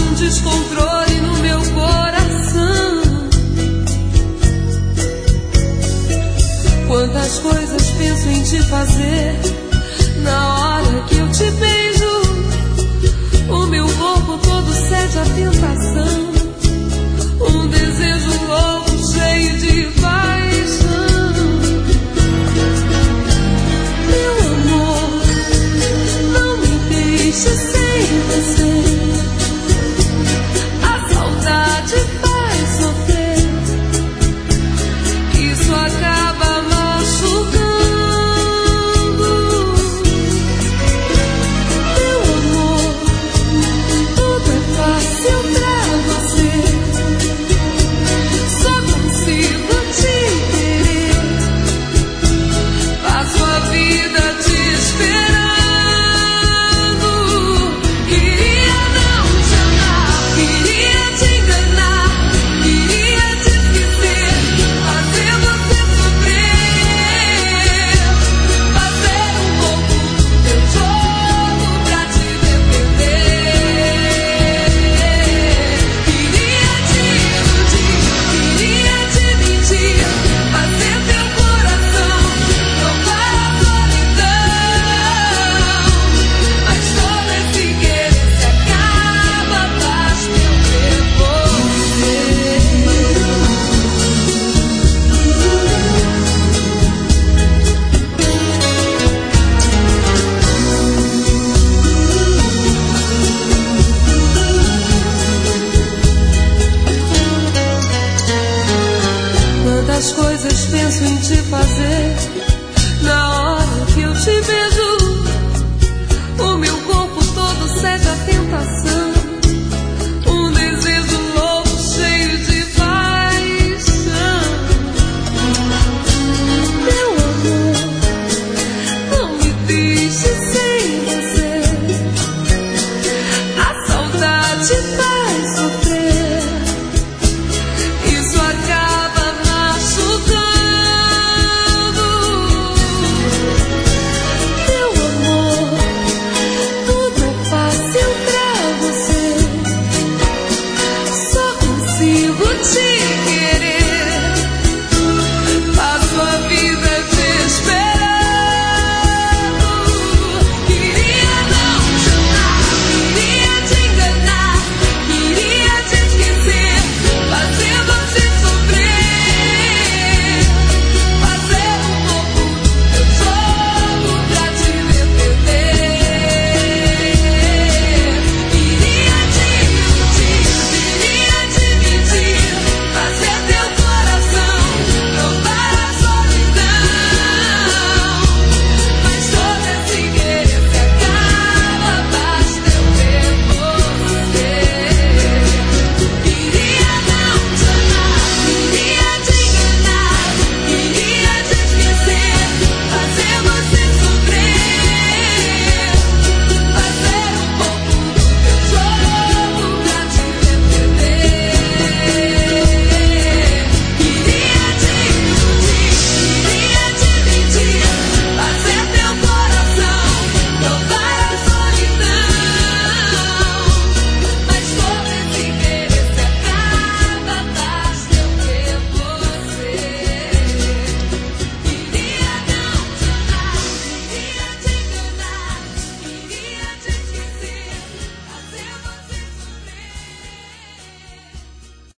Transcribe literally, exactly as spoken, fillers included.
um descontrole no meu coração. Quantas coisas penso em te fazer na hora que eu te beijo. O meu corpo todo cede à tentação. Um desejo louco cheio de paixão. Meu amor, não me deixe sem você. A saudade faz sofrer. Isso acaba machucando. Meu amor, tudo é fácil pra você. Só consigo te querer. Passo a vida te esperando. Queria não te amar, queria te enganar, queria te esquecer, fazer você sofrer, fazer um pouco do teu jogo pra te defender. Queria te iludir, queria te mentir, fazer teu coração provar a solidão. Mas todo esse querer se acaba, basta eu ver você. Quantas coisas penso em te fazer na hora que eu te vejo. O meu corpo todo cede à tentação. Um desejo louco cheio de paixão. Meu amor, não me deixe sem você. A saudade faz